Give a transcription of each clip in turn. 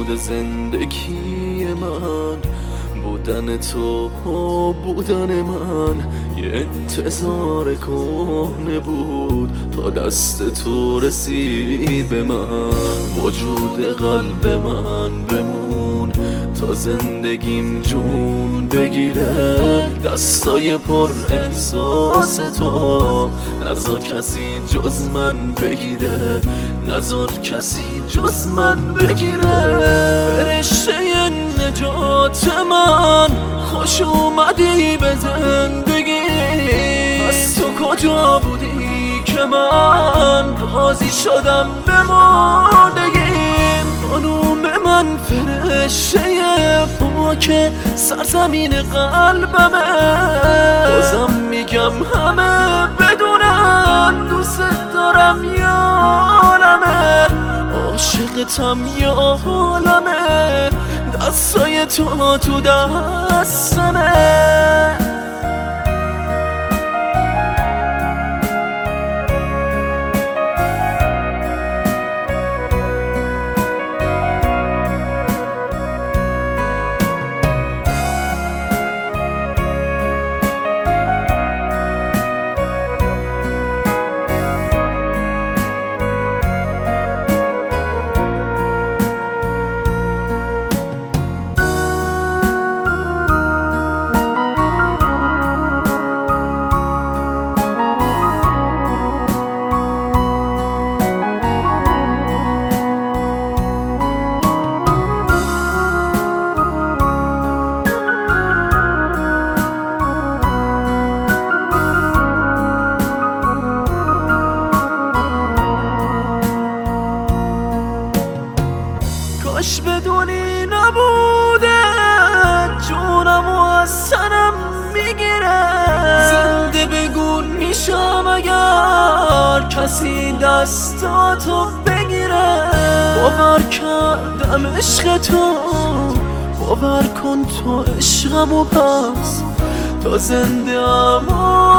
وجود زندگی من، بودن تو بودن من یه انتظار کهنه بود تا دست تو رسید به من. وجود قلب من بمون تا زندگیم جون بگیره، دستای پر احساس تو نذار کسی جز من بگیره، نذار کسی جز من بگیره. فرشته نجات من خوش اومدی به زندگی، از تو کجا بودی که من راضی شدم به مردگیم. خانوم من فرشته پاک سرزمین قلبمه، بازم میگم همه بدونن دوست دارم یا عالمه، عاشقتم یا عالمه، دستای تو دستمه. کاش بدونی نبوده جونمو از تنم میگیره، زنده بگون میشم اگر کسی دستاتو بگیره. باور کردم عشق تو، باور کن تو عشقمو پس، تا زنده ام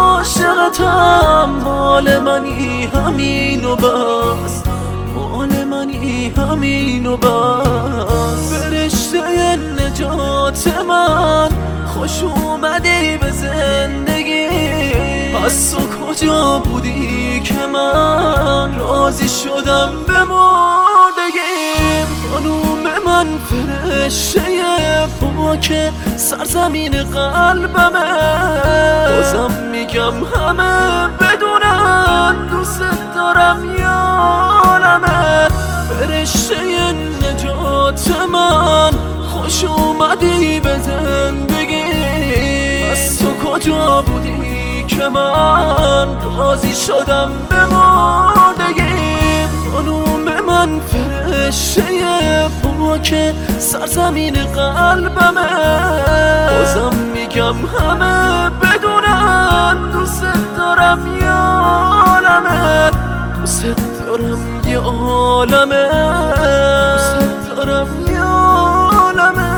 عاشقتم، مال منی همین و بس، مال منی همین و بس. فرشته نجات من خوش اومدی به زندگی، پس تو کجا بودی که من راضی شدم به مردگیم. خانوم من فرشته پاک سرزمین قلبمه، بازم میگم همه بدونن دوست دارم یا عالمه. فرشته نجات من خوش اومدی به زندگی، از تو کجا بودی که من راضی شدم به مردگیم. خانوم من فرشته پاک سرزمین قلبمه، بازم میگم همه بدونن دوست دارم یا عالمه، دوست دارم یا عالمه، دوست دارم یا عالمه،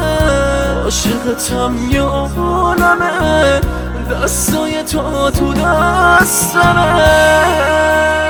عاشقتم یا عالمه، دستای تو دستمه.